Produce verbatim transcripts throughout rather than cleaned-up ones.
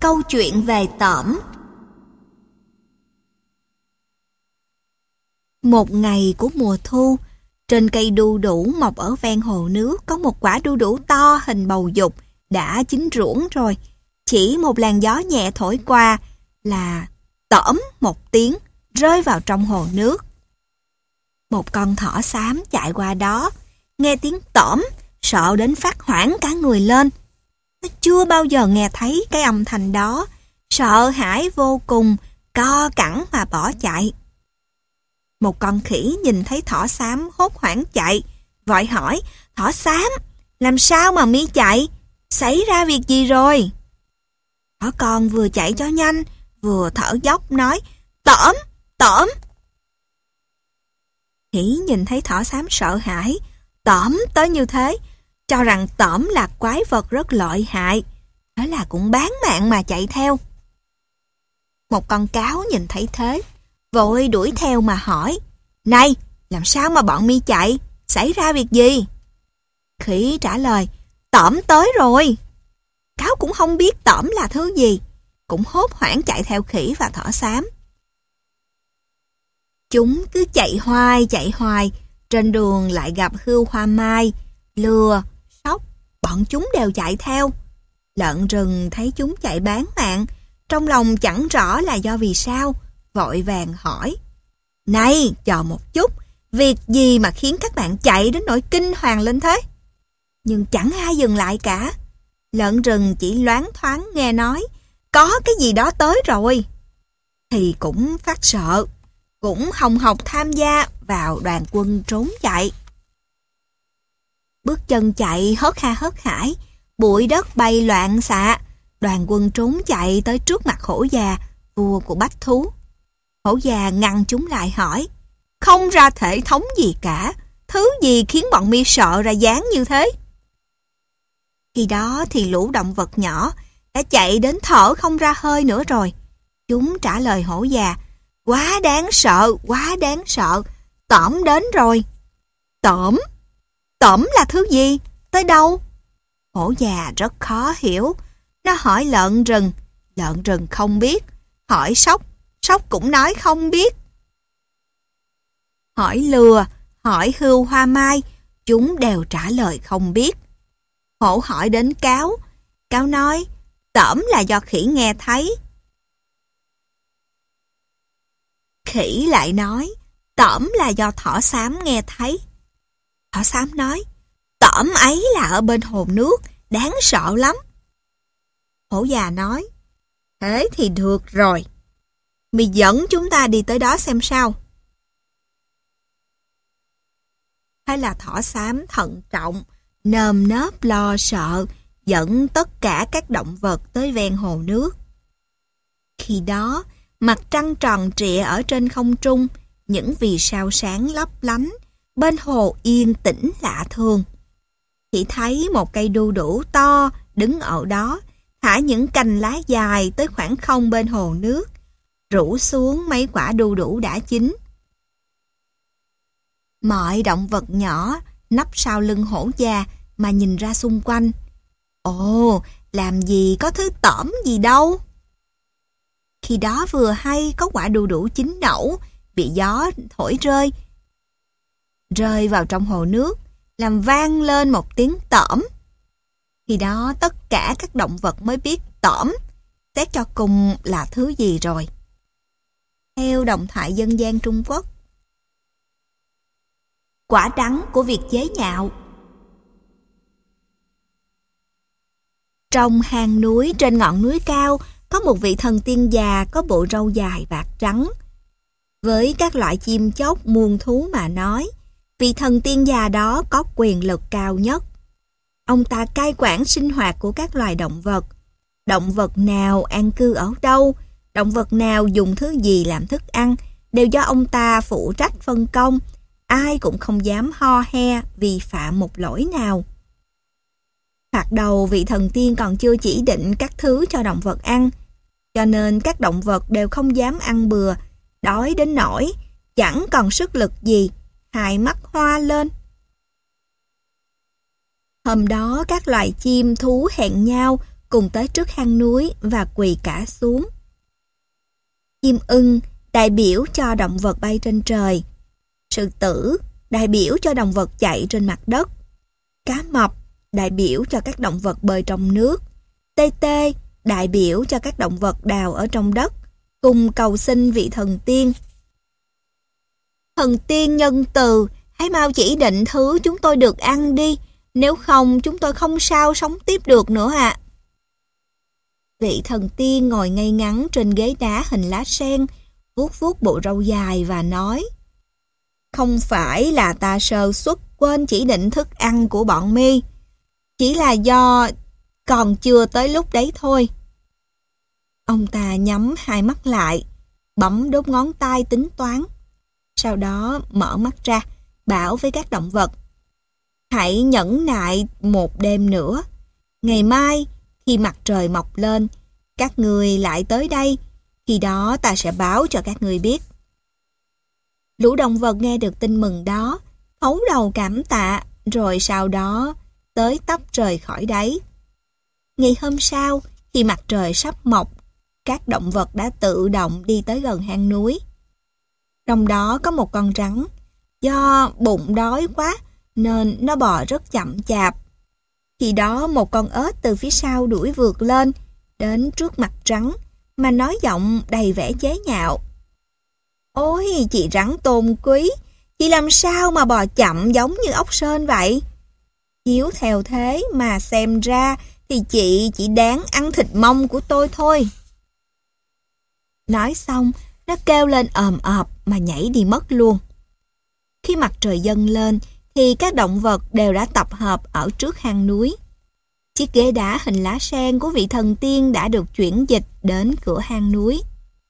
Câu chuyện về tởm. Một ngày của mùa thu, trên cây đu đủ mọc ở ven hồ nước có một quả đu đủ to hình bầu dục đã chín ruỗng rồi. Chỉ một làn gió nhẹ thổi qua là tởm một tiếng rơi vào trong hồ nước. Một con thỏ xám chạy qua đó, nghe tiếng tởm, sợ đến phát hoảng cả người lên. Nó chưa bao giờ nghe thấy cái âm thanh đó, sợ hãi vô cùng, co cẳng mà bỏ chạy. Một con khỉ nhìn thấy thỏ xám hốt hoảng chạy, vội hỏi: "Thỏ xám, làm sao mà mi chạy? Xảy ra việc gì rồi?" Thỏ con vừa chạy cho nhanh, vừa thở dốc nói: "Tởm, tởm." Khỉ nhìn thấy thỏ xám sợ hãi, tởm tới như thế, cho rằng tởm là quái vật rất lợi hại, thế là cũng bán mạng mà chạy theo. Một con cáo nhìn thấy thế, vội đuổi theo mà hỏi: "Này, làm sao mà bọn mi chạy? Xảy ra việc gì?" Khỉ trả lời: "Tởm tới rồi." Cáo cũng không biết tởm là thứ gì, cũng hốt hoảng chạy theo khỉ và thỏ xám. Chúng cứ chạy hoài chạy hoài, trên đường lại gặp hươu hoa mai, lừa, sóc, bọn chúng đều chạy theo. Lợn rừng thấy chúng chạy bán mạng, trong lòng chẳng rõ là do vì sao, vội vàng hỏi: "Này, chờ một chút, việc gì mà khiến các bạn chạy đến nỗi kinh hoàng lên thế?" Nhưng chẳng ai dừng lại cả. Lợn rừng chỉ loáng thoáng nghe nói có cái gì đó tới rồi, thì cũng phát sợ, cũng hồng hộc tham gia vào đoàn quân trốn chạy. Bước chân chạy hớt ha hớt hải, bụi đất bay loạn xạ, đoàn quân trốn chạy tới trước mặt hổ già, vua của bách thú. Hổ già ngăn chúng lại hỏi: "Không ra thể thống gì cả, thứ gì khiến bọn mi sợ ra dáng như thế?" Khi đó thì lũ động vật nhỏ đã chạy đến thở không ra hơi nữa rồi. Chúng trả lời hổ già: "Quá đáng sợ, quá đáng sợ, tởm đến rồi." "Tởm? Tởm là thứ gì? Tới đâu?" Hổ già rất khó hiểu. Nó hỏi lợn rừng, lợn rừng không biết. Hỏi sóc, sóc cũng nói không biết. Hỏi lừa, hỏi hươu hoa mai, chúng đều trả lời không biết. Hổ hỏi đến cáo, cáo nói tởm là do khỉ nghe thấy. Khỉ lại nói tởm là do thỏ xám nghe thấy. Thỏ xám nói tởm ấy là ở bên hồ nước, đáng sợ lắm. Hổ già nói: "Thế thì được rồi, mi dẫn chúng ta đi tới đó xem sao." Hay là thỏ xám thận trọng, nơm nớp lo sợ, dẫn tất cả các động vật tới ven hồ nước. Khi đó, mặt trăng tròn trịa ở trên không trung, những vì sao sáng lấp lánh, bên hồ yên tĩnh lạ thường. Chỉ thấy một cây đu đủ to đứng ở đó, thả những cành lá dài tới khoảng không bên hồ nước, rủ xuống mấy quả đu đủ đã chín. Mọi động vật nhỏ nấp sau lưng hổ già mà nhìn ra xung quanh. Ồ, làm gì có thứ tởm gì đâu. Khi đó vừa hay có quả đu đủ chín nẩu, bị gió thổi rơi, rơi vào trong hồ nước, làm vang lên một tiếng tởm. Khi đó tất cả các động vật mới biết tởm, xét cho cùng là thứ gì rồi. Theo đồng thoại dân gian Trung Quốc. Quả đắng của việc chế nhạo. Trong hang núi trên ngọn núi cao có một vị thần tiên già có bộ râu dài bạc trắng. Với các loại chim chóc muôn thú mà nói, vị thần tiên già đó có quyền lực cao nhất. Ông ta cai quản sinh hoạt của các loài động vật. Động vật nào an cư ở đâu, động vật nào dùng thứ gì làm thức ăn, đều do ông ta phụ trách phân công. Ai cũng không dám ho he vì phạm một lỗi nào. Thoạt đầu vị thần tiên còn chưa chỉ định các thứ cho động vật ăn, cho nên các động vật đều không dám ăn bừa, đói đến nỗi chẳng còn sức lực gì, hai mắt hoa lên. Hôm đó các loài chim thú hẹn nhau cùng tới trước hang núi và quỳ cả xuống. Chim ưng đại biểu cho động vật bay trên trời. Sư tử đại biểu cho động vật chạy trên mặt đất. Cá mập đại biểu cho các động vật bơi trong nước. Tê tê đại biểu cho các động vật đào ở trong đất, cùng cầu xin vị thần tiên. Thần tiên nhân từ, hãy mau chỉ định thứ chúng tôi được ăn đi, nếu không chúng tôi không sao sống tiếp được nữa ạ. À. Vị thần tiên ngồi ngay ngắn trên ghế đá hình lá sen, vuốt vuốt bộ râu dài và nói: Không phải là ta sơ suất quên chỉ định thức ăn của bọn mi, chỉ là do còn chưa tới lúc đấy thôi. Ông ta nhắm hai mắt lại, bấm đốt ngón tay tính toán. Sau đó mở mắt ra, bảo với các động vật: Hãy nhẫn nại một đêm nữa. Ngày mai, khi mặt trời mọc lên, các người lại tới đây. Khi đó ta sẽ báo cho các người biết. Lũ động vật nghe được tin mừng đó, thấu đầu cảm tạ, rồi sau đó tới tấp rời khỏi đấy. Ngày hôm sau, khi mặt trời sắp mọc, các động vật đã tự động đi tới gần hang núi. Trong đó có một con rắn, do bụng đói quá nên nó bò rất chậm chạp. Khi đó một con ếch từ phía sau đuổi vượt lên, đến trước mặt rắn, mà nói giọng đầy vẻ chế nhạo: Ôi chị rắn tôn quý, chị làm sao mà bò chậm giống như ốc sên vậy? Chiếu theo thế mà xem ra thì chị chỉ đáng ăn thịt mông của tôi thôi. Nói xong, nó kêu lên ồm ộp mà nhảy đi mất luôn. Khi mặt trời dâng lên thì các động vật đều đã tập hợp ở trước hang núi. Chiếc ghế đá hình lá sen của vị thần tiên đã được chuyển dịch đến cửa hang núi.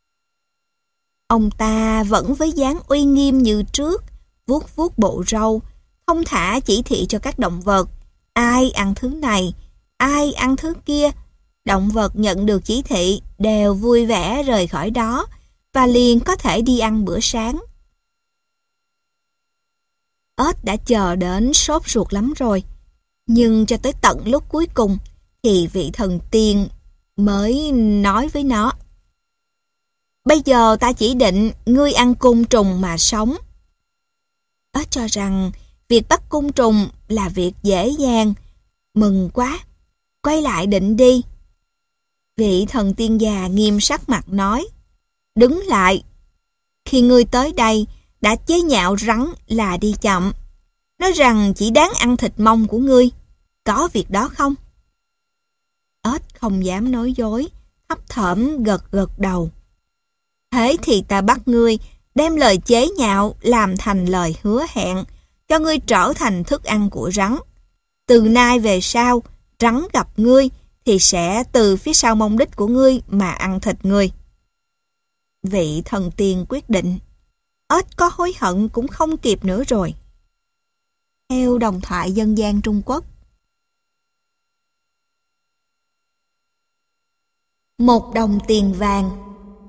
Ông ta vẫn với dáng uy nghiêm như trước, vuốt vuốt bộ râu, thông thả chỉ thị cho các động vật: ai ăn thứ này, ai ăn thứ kia. Động vật nhận được chỉ thị đều vui vẻ rời khỏi đó và liền có thể đi ăn bữa sáng. Ếch đã chờ đến sốt ruột lắm rồi, nhưng cho tới tận lúc cuối cùng thì vị thần tiên mới nói với nó: Bây giờ ta chỉ định ngươi ăn côn trùng mà sống. Ếch cho rằng việc bắt côn trùng là việc dễ dàng, mừng quá, quay lại định đi. Vị thần tiên già nghiêm sắc mặt nói: Đứng lại, khi ngươi tới đây đã chế nhạo rắn là đi chậm, nói rằng chỉ đáng ăn thịt mông của ngươi, có việc đó không? Ếch không dám nói dối, thấp thỏm gật gật đầu. Thế thì ta bắt ngươi đem lời chế nhạo làm thành lời hứa hẹn, cho ngươi trở thành thức ăn của rắn. Từ nay về sau, rắn gặp ngươi thì sẽ từ phía sau mông đít của ngươi mà ăn thịt ngươi. Vị thần tiên quyết định. Ếch có hối hận cũng không kịp nữa rồi. Theo đồng thoại dân gian Trung Quốc, một đồng tiền vàng.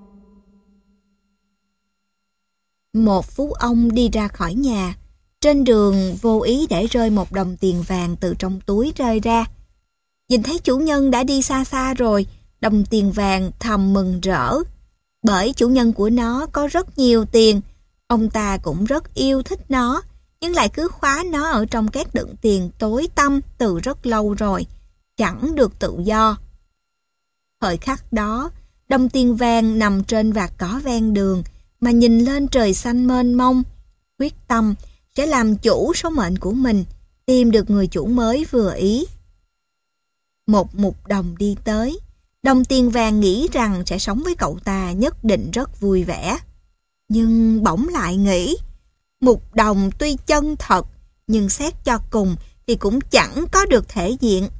Một phú ông đi ra khỏi nhà, trên đường vô ý để rơi một đồng tiền vàng từ trong túi rơi ra. Nhìn thấy chủ nhân đã đi xa xa rồi, đồng tiền vàng thầm mừng rỡ. Bởi chủ nhân của nó có rất nhiều tiền, ông ta cũng rất yêu thích nó, nhưng lại cứ khóa nó ở trong két đựng tiền tối tăm từ rất lâu rồi, chẳng được tự do. Thời khắc đó, đồng tiền vàng nằm trên vạt cỏ ven đường mà nhìn lên trời xanh mênh mông, quyết tâm sẽ làm chủ số mệnh của mình, tìm được người chủ mới vừa ý. Một mục đồng đi tới, đồng tiền vàng nghĩ rằng sẽ sống với cậu ta nhất định rất vui vẻ. Nhưng bỗng lại nghĩ, mục đồng tuy chân thật, nhưng xét cho cùng thì cũng chẳng có được thể diện.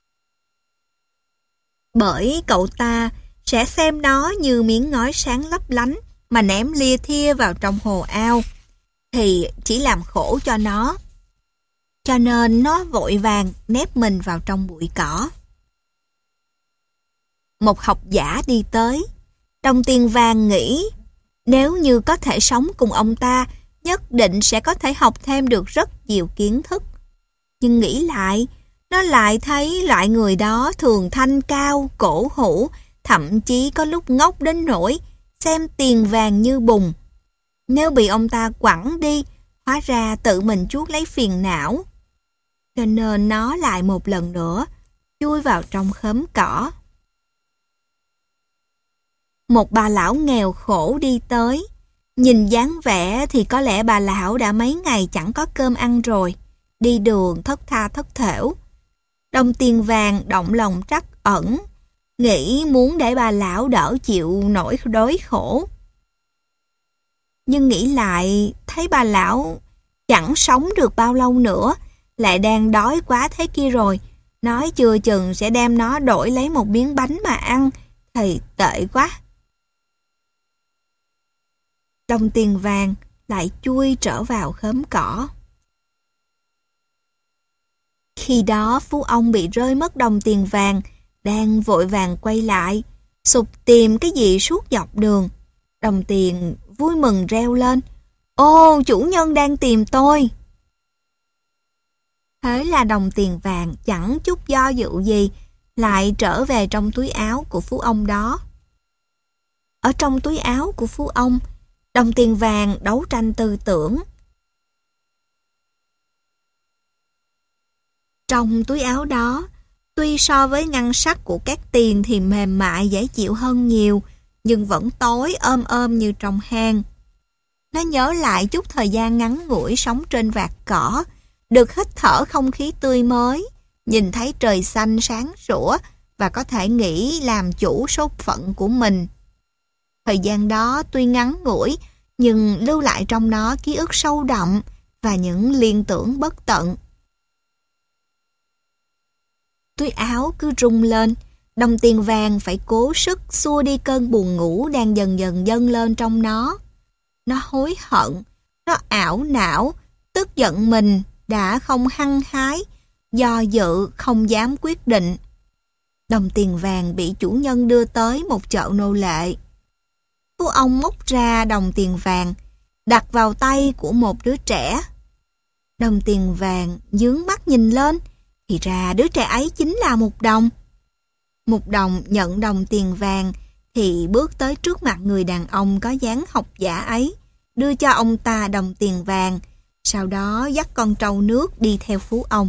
Bởi cậu ta sẽ xem nó như miếng ngói sáng lấp lánh mà ném lia thia vào trong hồ ao, thì chỉ làm khổ cho nó. Cho nên nó vội vàng nép mình vào trong bụi cỏ. Một học giả đi tới, đồng tiền vàng nghĩ, nếu như có thể sống cùng ông ta, nhất định sẽ có thể học thêm được rất nhiều kiến thức. Nhưng nghĩ lại, nó nó lại thấy loại người đó thường thanh cao, cổ hủ, thậm chí có lúc ngốc đến nỗi xem tiền vàng như bùn. Nếu bị ông ta quẳng đi, hóa ra tự mình chuốc lấy phiền não. Cho nên nó lại một lần nữa chui vào trong khóm cỏ. Một bà lão nghèo khổ đi tới. Nhìn dáng vẻ thì có lẽ bà lão đã mấy ngày chẳng có cơm ăn rồi. Đi đường thất tha thất thểu. Đồng tiền vàng động lòng trắc ẩn, nghĩ muốn để bà lão đỡ chịu nỗi đói khổ. Nhưng nghĩ lại thấy bà lão chẳng sống được bao lâu nữa, lại đang đói quá thế kia rồi, nói chưa chừng sẽ đem nó đổi lấy một miếng bánh mà ăn, thì tệ quá. Đồng tiền vàng lại chui trở vào khóm cỏ. Khi đó phú ông bị rơi mất đồng tiền vàng, đang vội vàng quay lại, sục tìm cái gì suốt dọc đường. Đồng tiền vui mừng reo lên: "Ô, chủ nhân đang tìm tôi!" Thế là đồng tiền vàng chẳng chút do dự gì, lại trở về trong túi áo của phú ông đó. Ở trong túi áo của phú ông, đồng tiền vàng đấu tranh tư tưởng. Trong túi áo đó, tuy so với ngăn sắt của các tiền thì mềm mại dễ chịu hơn nhiều, nhưng vẫn tối ôm ôm như trong hang. Nó nhớ lại chút thời gian ngắn ngủi sống trên vạt cỏ, được hít thở không khí tươi mới, nhìn thấy trời xanh sáng sủa và có thể nghĩ làm chủ số phận của mình. Thời gian đó tuy ngắn ngủi, nhưng lưu lại trong nó ký ức sâu đậm và những liên tưởng bất tận. Túi áo cứ rung lên, đồng tiền vàng phải cố sức xua đi cơn buồn ngủ đang dần dần dâng lên trong nó. Nó hối hận, nó ảo não, tức giận mình đã không hăng hái, do dự không dám quyết định. Đồng tiền vàng bị chủ nhân đưa tới một chợ nô lệ. Phú ông móc ra đồng tiền vàng, đặt vào tay của một đứa trẻ. Đồng tiền vàng nhướng mắt nhìn lên, thì ra đứa trẻ ấy chính là Mục Đồng. Mục Đồng nhận đồng tiền vàng thì bước tới trước mặt người đàn ông có dáng học giả ấy, đưa cho ông ta đồng tiền vàng, sau đó dắt con trâu nước đi theo phú ông.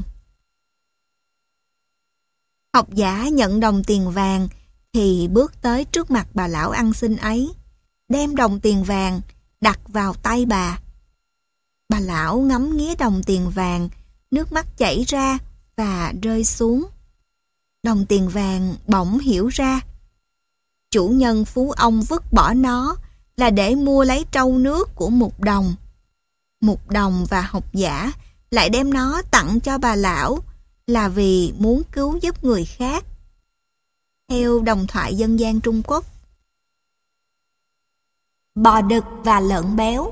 Học giả nhận đồng tiền vàng thì bước tới trước mặt bà lão ăn xin ấy, đem đồng tiền vàng đặt vào tay bà. Bà lão ngắm nghía đồng tiền vàng, nước mắt chảy ra và rơi xuống. Đồng tiền vàng bỗng hiểu ra, chủ nhân phú ông vứt bỏ nó là để mua lấy trâu nước của Mục Đồng. Mục Đồng và học giả lại đem nó tặng cho bà lão là vì muốn cứu giúp người khác. Theo đồng thoại dân gian Trung Quốc. Bò đực và lợn béo.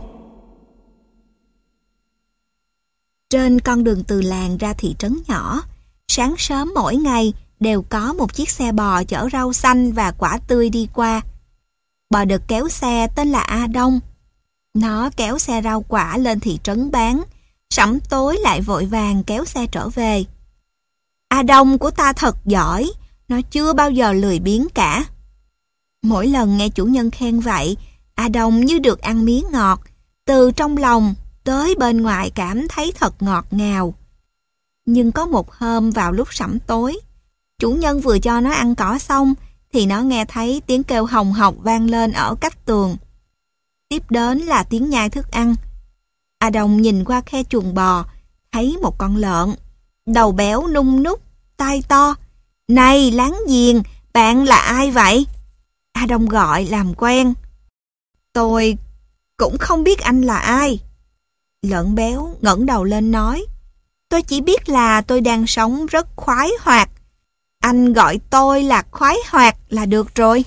Trên con đường từ làng ra thị trấn nhỏ, sáng sớm mỗi ngày đều có một chiếc xe bò chở rau xanh và quả tươi đi qua. Bò đực kéo xe tên là A Đông. Nó kéo xe rau quả lên thị trấn bán, sẫm tối lại vội vàng kéo xe trở về. A Đông của ta thật giỏi, nó chưa bao giờ lười biếng cả. Mỗi lần nghe chủ nhân khen vậy, A Đông như được ăn miếng ngọt, từ trong lòng tới bên ngoài cảm thấy thật ngọt ngào. Nhưng có một hôm vào lúc sẫm tối, chủ nhân vừa cho nó ăn cỏ xong thì nó nghe thấy tiếng kêu hồng hộc vang lên ở cách tường. Tiếp đến là tiếng nhai thức ăn. A Đông nhìn qua khe chuồng bò, thấy một con lợn, đầu béo nung núc, tai to. "Này láng giềng, bạn là ai vậy?" A Đông gọi làm quen. "Tôi cũng không biết anh là ai." Lợn béo ngẩng đầu lên nói, "Tôi chỉ biết là tôi đang sống rất khoái hoạt. Anh gọi tôi là khoái hoạt là được rồi."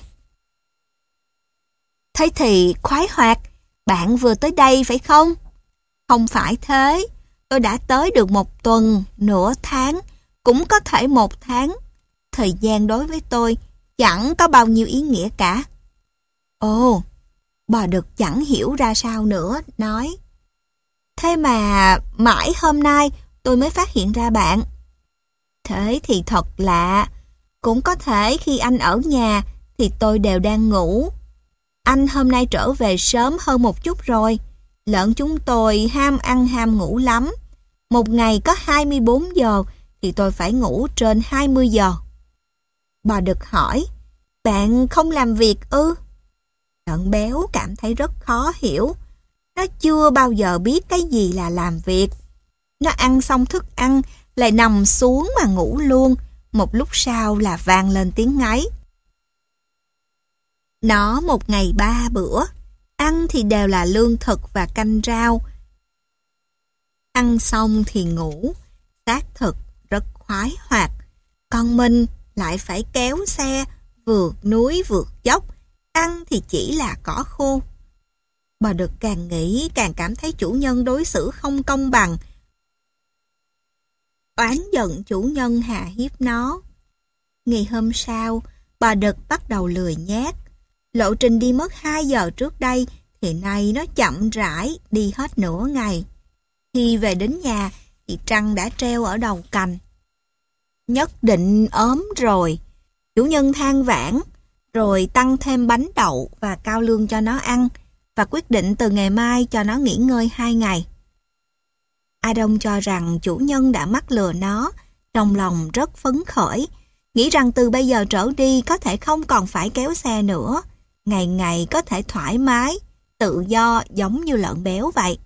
"Thế thì khoái hoạt, bạn vừa tới đây phải không?" "Không phải thế, tôi đã tới được một tuần, nửa tháng, cũng có thể một tháng. Thời gian đối với tôi chẳng có bao nhiêu ý nghĩa cả." Ồ, bò đực chẳng hiểu ra sao nữa, nói, "Thế mà mãi hôm nay tôi mới phát hiện ra bạn." Thế thì thật lạ. Cũng có thể khi anh ở nhà thì tôi đều đang ngủ. Anh hôm nay trở về sớm hơn một chút rồi. Lợn chúng tôi ham ăn ham ngủ lắm. Một ngày có hai mươi bốn giờ thì tôi phải ngủ trên hai mươi giờ. Bò đực hỏi, bạn không làm việc ư? Lợn béo cảm thấy rất khó hiểu. Nó chưa bao giờ biết cái gì là làm việc. Nó ăn xong thức ăn, lại nằm xuống mà ngủ luôn. Một lúc sau là vang lên tiếng ngáy. Nó một ngày ba bữa, ăn thì đều là lương thực và canh rau. Ăn xong thì ngủ, xác thực rất khoái hoạt. Còn mình lại phải kéo xe, vượt núi vượt dốc, ăn thì chỉ là cỏ khô. Bò đực càng nghĩ càng cảm thấy chủ nhân đối xử không công bằng. Oán giận chủ nhân hạ hiếp nó. Ngày hôm sau, bò đực bắt đầu lười nhác. Lộ trình đi mất hai giờ trước đây thì nay nó chậm rãi đi hết nửa ngày. Khi về đến nhà thì trăng đã treo ở đầu cành. Nhất định ốm rồi. Chủ nhân than vãn, rồi tăng thêm bánh đậu và cao lương cho nó ăn và quyết định từ ngày mai cho nó nghỉ ngơi hai ngày. Adam cho rằng chủ nhân đã mắc lừa nó, trong lòng rất phấn khởi, nghĩ rằng từ bây giờ trở đi có thể không còn phải kéo xe nữa, ngày ngày có thể thoải mái, tự do giống như lợn béo vậy.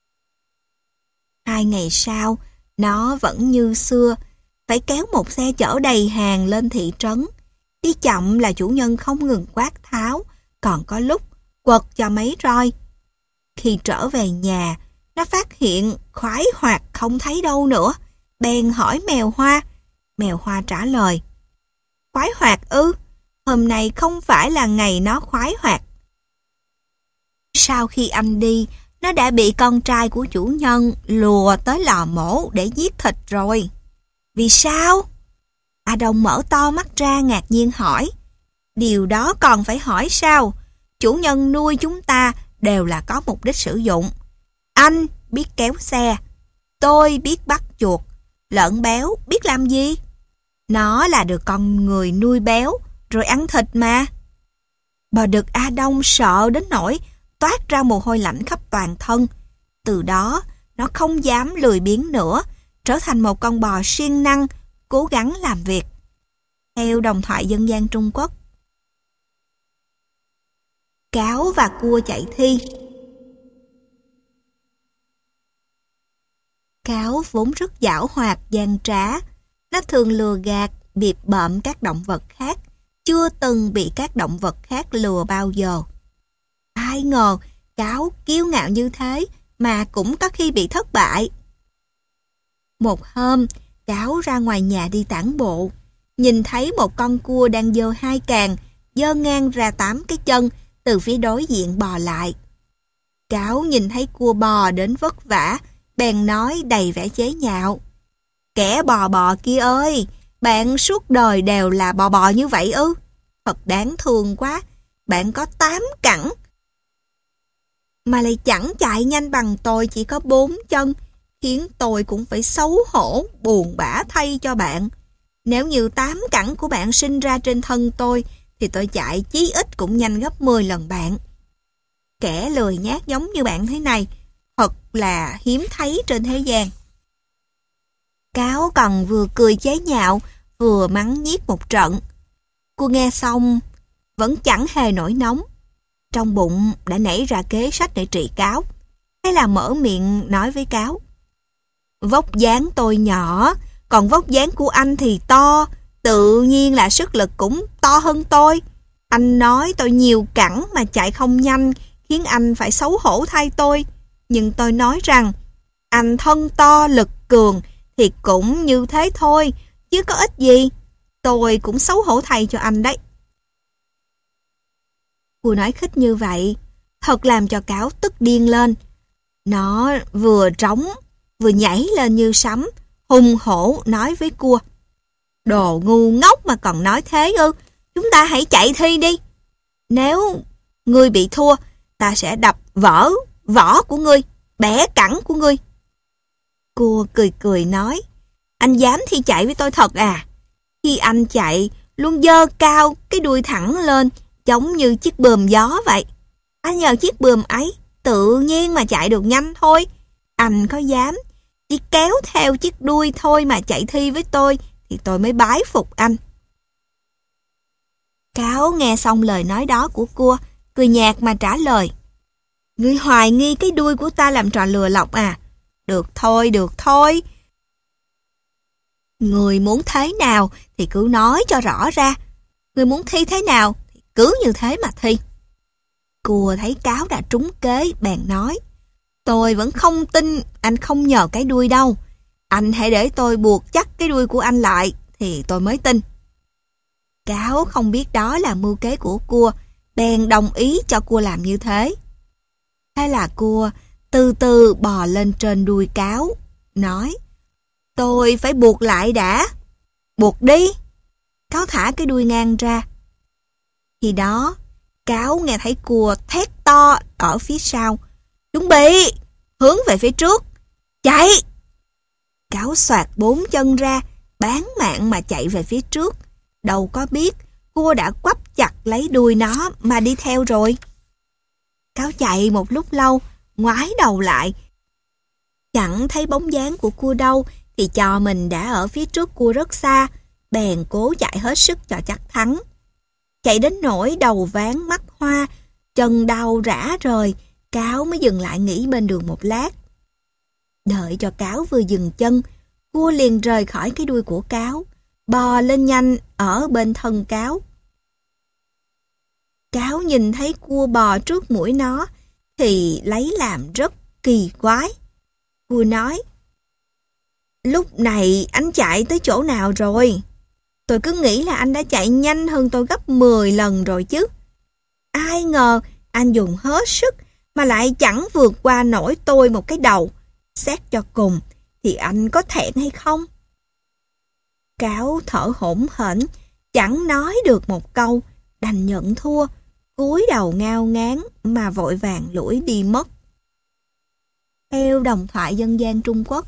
Hai ngày sau, nó vẫn như xưa, phải kéo một xe chở đầy hàng lên thị trấn. Đi chậm là chủ nhân không ngừng quát tháo, còn có lúc quật cho mấy roi. Khi trở về nhà, nó phát hiện khoái hoạt không thấy đâu nữa, bèn hỏi mèo Hoa. Mèo Hoa trả lời, khoái hoạt ư? Hôm nay không phải là ngày nó khoái hoạt. Sau khi anh đi, nó đã bị con trai của chủ nhân lùa tới lò mổ để giết thịt rồi. Vì sao? Adam mở to mắt ra ngạc nhiên hỏi. Điều đó còn phải hỏi sao? Chủ nhân nuôi chúng ta đều là có mục đích sử dụng. Anh biết kéo xe, tôi biết bắt chuột, lợn béo biết làm gì? Nó là được con người nuôi béo rồi ăn thịt mà. Bò đực A Đông sợ đến nỗi toát ra mồ hôi lạnh khắp toàn thân. Từ đó, nó không dám lười biếng nữa, trở thành một con bò siêng năng, cố gắng làm việc. Theo đồng thoại dân gian Trung Quốc, cáo và cua chạy thi. Cáo vốn rất giảo hoạt, gian trá. Nó thường lừa gạt, bịp bợm các động vật khác, chưa từng bị các động vật khác lừa bao giờ. Ai ngờ, cáo kiêu ngạo như thế mà cũng có khi bị thất bại. Một hôm, cáo ra ngoài nhà đi tản bộ, nhìn thấy một con cua đang giơ hai càng, giơ ngang ra tám cái chân, từ phía đối diện bò lại. Cáo nhìn thấy cua bò đến vất vả, bèn nói đầy vẻ chế nhạo. Kẻ bò bò kia ơi, bạn suốt đời đều là bò bò như vậy ư? Thật đáng thương quá, bạn có tám cẳng, mà lại chẳng chạy nhanh bằng tôi chỉ có bốn chân, khiến tôi cũng phải xấu hổ, buồn bã thay cho bạn. Nếu như tám cẳng của bạn sinh ra trên thân tôi, thì tôi chạy chí ít cũng nhanh gấp mười lần bạn. Kẻ lười nhác giống như bạn thế này, thật là hiếm thấy trên thế gian. Cáo còn vừa cười chế nhạo, vừa mắng nhiếc một trận. Cô nghe xong, vẫn chẳng hề nổi nóng. Trong bụng đã nảy ra kế sách để trị cáo. Hay là mở miệng nói với cáo. Vóc dáng tôi nhỏ, còn vóc dáng của anh thì to, tự nhiên là sức lực cũng to hơn tôi. Anh nói tôi nhiều cẳng mà chạy không nhanh, khiến anh phải xấu hổ thay tôi. Nhưng tôi nói rằng, anh thân to lực cường thì cũng như thế thôi, chứ có ích gì. Tôi cũng xấu hổ thay cho anh đấy. Cô nói khích như vậy, thật làm cho cáo tức điên lên. Nó vừa trống, vừa nhảy lên như sấm, hùng hổ nói với cua. Đồ ngu ngốc mà còn nói thế ư? Chúng ta hãy chạy thi đi. Nếu ngươi bị thua, ta sẽ đập vỡ vỏ của ngươi, bẻ cẳng của ngươi. Cua cười cười nói. anh dám thi chạy với tôi thật à? Khi anh chạy, luôn giơ cao cái đuôi thẳng lên, giống như chiếc buồm gió vậy. Anh nhờ chiếc buồm ấy, tự nhiên mà chạy được nhanh thôi. Anh có dám chỉ kéo theo chiếc đuôi thôi mà chạy thi với tôi, thì tôi mới bái phục anh. Cáo nghe xong lời nói đó của cua, cười nhạt mà trả lời. Ngươi hoài nghi cái đuôi của ta làm trò lừa lọc à? Được thôi, được thôi. Người muốn thế nào thì cứ nói cho rõ ra. Người muốn thi thế nào thì cứ như thế mà thi. Cua thấy cáo đã trúng kế, bèn nói. Tôi vẫn không tin anh không nhờ cái đuôi đâu. Anh hãy để tôi buộc chắc cái đuôi của anh lại thì tôi mới tin. Cáo không biết đó là mưu kế của cua, bèn đồng ý cho cua làm như thế. Thế là cua từ từ bò lên trên đuôi cáo, nói. Tôi phải buộc lại đã. Buộc đi. Cáo thả cái đuôi ngang ra. Khi đó, cáo nghe thấy cua thét to ở phía sau. Chuẩn bị, hướng về phía trước. Chạy! Cáo xoạc bốn chân ra, bán mạng mà chạy về phía trước. Đâu có biết, cua đã quắp chặt lấy đuôi nó mà đi theo rồi. Cáo chạy một lúc lâu, ngoái đầu lại. Chẳng thấy bóng dáng của cua đâu, thì cho mình đã ở phía trước cua rất xa, bèn cố chạy hết sức cho chắc thắng. Chạy đến nỗi đầu ván mắt hoa, chân đau rã rời, cáo mới dừng lại nghỉ bên đường một lát. Đợi cho cáo vừa dừng chân, cua liền rời khỏi cái đuôi của cáo, bò lên nhanh ở bên thân cáo. Cáo nhìn thấy cua bò trước mũi nó, thì lấy làm rất kỳ quái. Cua nói, lúc này anh chạy tới chỗ nào rồi? Tôi cứ nghĩ là anh đã chạy nhanh hơn tôi gấp mười lần rồi chứ. Ai ngờ anh dùng hết sức mà lại chẳng vượt qua nổi tôi một cái đầu. Xét cho cùng thì anh có thẹn hay không? Cáo thở hổn hển, chẳng nói được một câu, đành nhận thua, cúi đầu ngao ngán mà vội vàng lủi đi mất. Theo đồng thoại dân gian Trung Quốc,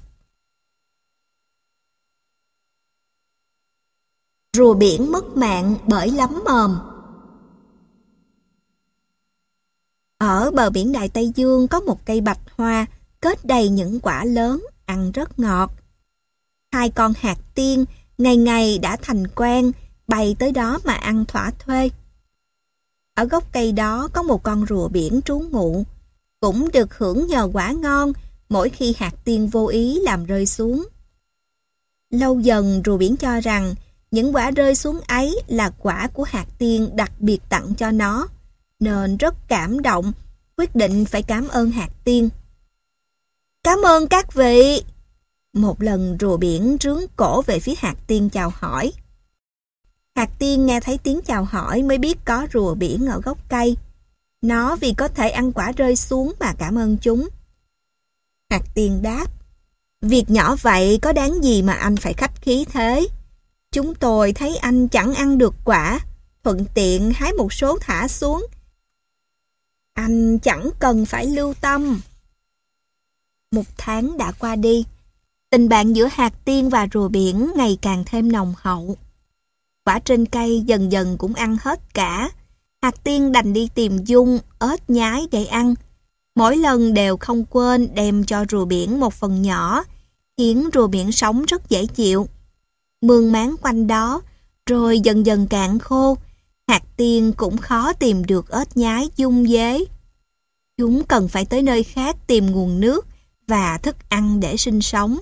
rùa biển mất mạng bởi lấm mồm. Ở bờ biển Đại Tây Dương có một cây bạch hoa kết đầy những quả lớn, ăn rất ngọt. Hai con hạt tiên ngày ngày đã thành quen, bay tới đó mà ăn thỏa thuê. Ở gốc cây đó có một con rùa biển trú ngụ, cũng được hưởng nhờ quả ngon mỗi khi hạt tiên vô ý làm rơi xuống. Lâu dần rùa biển cho rằng những quả rơi xuống ấy là quả của hạt tiên đặc biệt tặng cho nó, nên rất cảm động, quyết định phải cảm ơn hạt tiên. Cảm ơn các vị! Một lần rùa biển rướn cổ về phía hạt tiên chào hỏi. Hạt tiên nghe thấy tiếng chào hỏi mới biết có rùa biển ở gốc cây. Nó vì có thể ăn quả rơi xuống mà cảm ơn chúng. Hạt tiên đáp, việc nhỏ vậy có đáng gì mà anh phải khách khí thế? Chúng tôi thấy anh chẳng ăn được quả, thuận tiện hái một số thả xuống. Anh chẳng cần phải lưu tâm. Một tháng đã qua đi, tình bạn giữa hạt tiên và rùa biển ngày càng thêm nồng hậu. Quả trên cây dần dần cũng ăn hết cả. Hạt tiên đành đi tìm dung, ếch nhái để ăn. Mỗi lần đều không quên đem cho rùa biển một phần nhỏ, khiến rùa biển sống rất dễ chịu. Mương máng quanh đó, rồi dần dần cạn khô. Hạt tiên cũng khó tìm được ếch nhái dung dế. Chúng cần phải tới nơi khác tìm nguồn nước và thức ăn để sinh sống.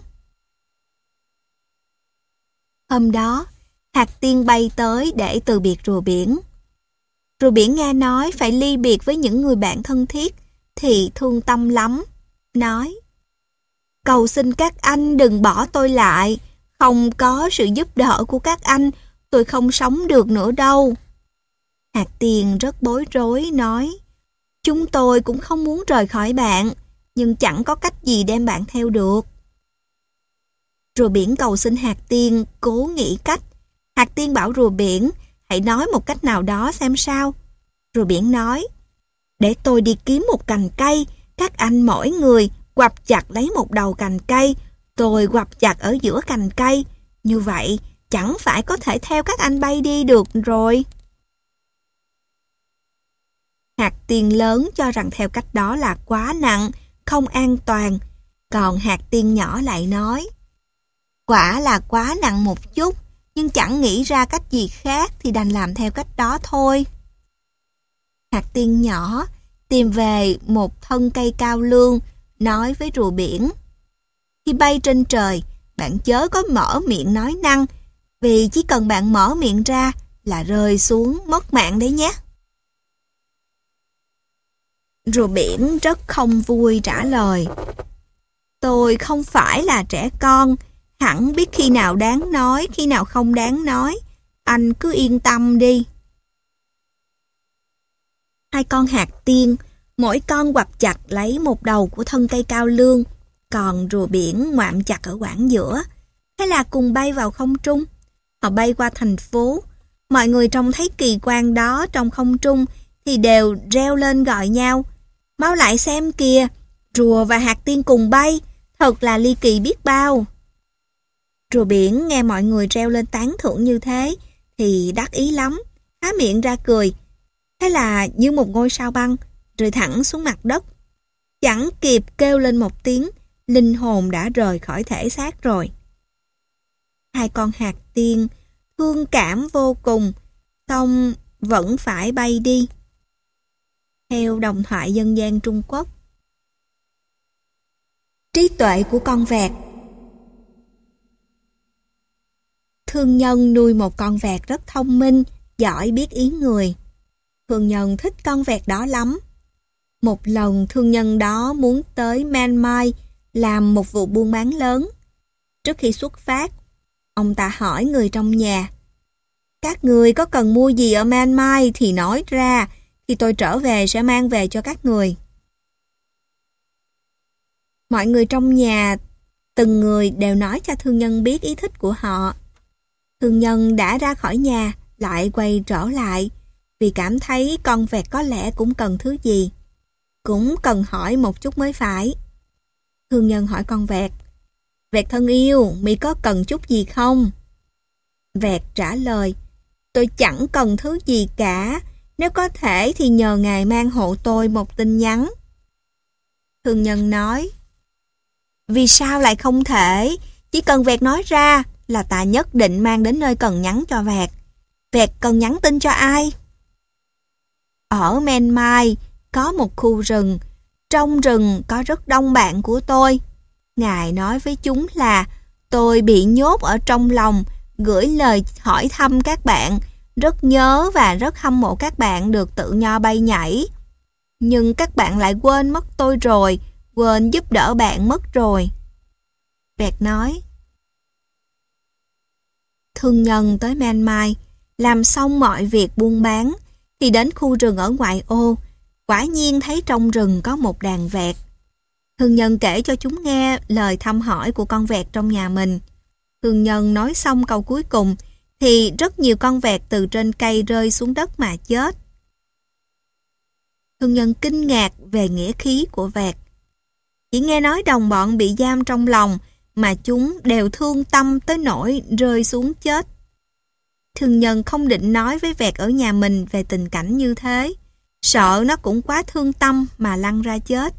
Hôm đó, hạt tiên bay tới để từ biệt rùa biển. Rùa biển nghe nói phải ly biệt với những người bạn thân thiết, thì thương tâm lắm, nói: cầu xin các anh đừng bỏ tôi lại, không có sự giúp đỡ của các anh, tôi không sống được nữa đâu. Hạt tiên rất bối rối, nói: chúng tôi cũng không muốn rời khỏi bạn, nhưng chẳng có cách gì đem bạn theo được. Rùa biển cầu xin hạt tiên cố nghĩ cách. Hạt tiên bảo rùa biển hãy nói một cách nào đó xem sao. Rùa biển nói: để tôi đi kiếm một cành cây, các anh mỗi người quặp chặt lấy một đầu cành cây, Tôi quặp chặt ở giữa cành cây, như vậy chẳng phải có thể theo các anh bay đi được rồi. Hạt tiên lớn cho rằng theo cách đó là quá nặng, không an toàn. Còn hạt tiên nhỏ lại nói, quả là quá nặng một chút, nhưng chẳng nghĩ ra cách gì khác thì đành làm theo cách đó thôi. Hạt tiên nhỏ tìm về một thân cây cao lương, nói với rùa biển, khi bay trên trời, bạn chớ có mở miệng nói năng, vì chỉ cần bạn mở miệng ra là rơi xuống mất mạng đấy nhé. Rùa biển rất không vui trả lời, tôi không phải là trẻ con, hẳn biết khi nào đáng nói, khi nào không đáng nói, anh cứ yên tâm đi. Hai con hạt tiên, mỗi con quặp chặt lấy một đầu của thân cây cao lương, còn rùa biển ngoạm chặt ở quãng giữa. Thế là cùng bay vào không trung. Họ bay qua thành phố. Mọi người trông thấy kỳ quan đó trong không trung thì đều reo lên gọi nhau. Mau lại xem kìa, rùa và hạt tiên cùng bay, thật là ly kỳ biết bao. Rùa biển nghe mọi người reo lên tán thưởng như thế thì đắc ý lắm, há miệng ra cười. Thế là như một ngôi sao băng rơi thẳng xuống mặt đất. Chẳng kịp kêu lên một tiếng, linh hồn đã rời khỏi thể xác rồi. Hai con hạt tiên thương cảm vô cùng, xong vẫn phải bay đi. Theo đồng thoại dân gian Trung Quốc. Trí tuệ của con vẹt. Thương nhân nuôi một con vẹt rất thông minh, giỏi biết ý người. Thương nhân thích con vẹt đó lắm. Một lần thương nhân đó muốn tới Myanmar làm một vụ buôn bán lớn. Trước khi xuất phát, ông ta hỏi người trong nhà, các người có cần mua gì ở Myanmar thì nói ra, khi tôi trở về sẽ mang về cho các người. Mọi người trong nhà, từng người đều nói cho thương nhân biết ý thích của họ. Thương nhân đã ra khỏi nhà, lại quay trở lại, vì cảm thấy con vẹt có lẽ cũng cần thứ gì. Cũng cần hỏi một chút mới phải. Thương nhân hỏi con vẹt, vẹt thân yêu, mi có cần chút gì không? Vẹt trả lời, tôi chẳng cần thứ gì cả, nếu có thể thì nhờ ngài mang hộ tôi một tin nhắn. Thương nhân nói, vì sao lại không thể? Chỉ cần vẹt nói ra là ta nhất định mang đến nơi cần nhắn cho vẹt. Vẹt cần nhắn tin cho ai? Ở Myanmar có một khu rừng. Trong rừng có rất đông bạn của tôi. Ngài nói với chúng là tôi bị nhốt ở trong lòng, gửi lời hỏi thăm các bạn, rất nhớ và rất hâm mộ các bạn được tự do bay nhảy. Nhưng các bạn lại quên mất tôi rồi, quên giúp đỡ bạn mất rồi. Vẹt nói. Thương nhân tới Myanmar, làm xong mọi việc buôn bán, thì đến khu rừng ở ngoại ô, quả nhiên thấy trong rừng có một đàn vẹt. Thương nhân kể cho chúng nghe lời thăm hỏi của con vẹt trong nhà mình. Thương nhân nói xong câu cuối cùng, thì rất nhiều con vẹt từ trên cây rơi xuống đất mà chết. Thương nhân kinh ngạc về nghĩa khí của vẹt. Chỉ nghe nói đồng bọn bị giam trong lòng mà chúng đều thương tâm tới nỗi rơi xuống chết. Thương nhân không định nói với vẹt ở nhà mình về tình cảnh như thế, sợ nó cũng quá thương tâm mà lăn ra chết.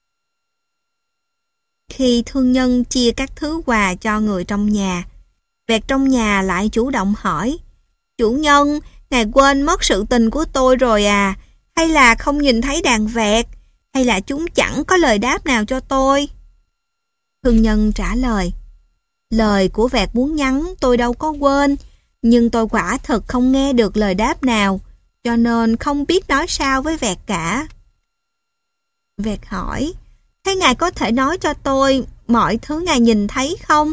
Khi thương nhân chia các thứ quà cho người trong nhà, vẹt trong nhà lại chủ động hỏi, chủ nhân, ngài quên mất sự tình của tôi rồi à? Hay là không nhìn thấy đàn vẹt? Hay là chúng chẳng có lời đáp nào cho tôi? Thương nhân trả lời, lời của vẹt muốn nhắn tôi đâu có quên, nhưng tôi quả thực không nghe được lời đáp nào, cho nên không biết nói sao với vẹt cả. Vẹt hỏi, thế ngài có thể nói cho tôi mọi thứ ngài nhìn thấy không?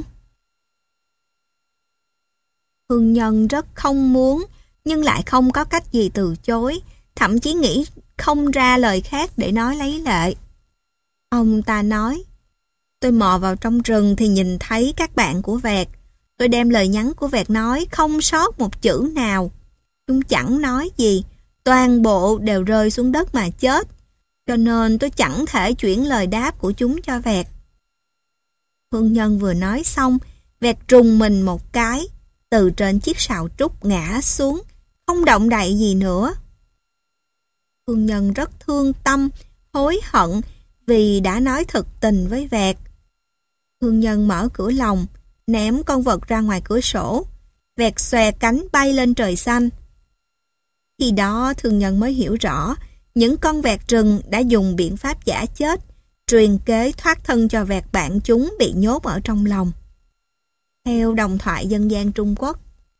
Thương nhân rất không muốn, nhưng lại không có cách gì từ chối, thậm chí nghĩ không ra lời khác để nói lấy lệ. Ông ta nói, tôi mò vào trong rừng thì nhìn thấy các bạn của vẹt. Tôi đem lời nhắn của vẹt nói không sót một chữ nào. Chúng chẳng nói gì, toàn bộ đều rơi xuống đất mà chết. Cho nên tôi chẳng thể chuyển lời đáp của chúng cho vẹt. Hương Nhân vừa nói xong, vẹt trùng mình một cái, từ trên chiếc sào trúc ngã xuống, không động đậy gì nữa. Hương Nhân rất thương tâm, hối hận vì đã nói thực tình với vẹt. Hương Nhân mở cửa lồng, ném con vật ra ngoài cửa sổ. Vẹt xòe cánh bay lên trời xanh. Khi đó Thương Nhân mới hiểu rõ những con vẹt rừng đã dùng biện pháp giả chết, truyền kế thoát thân cho vẹt bạn chúng bị nhốt ở trong lồng. Theo đồng thoại dân gian Trung Quốc.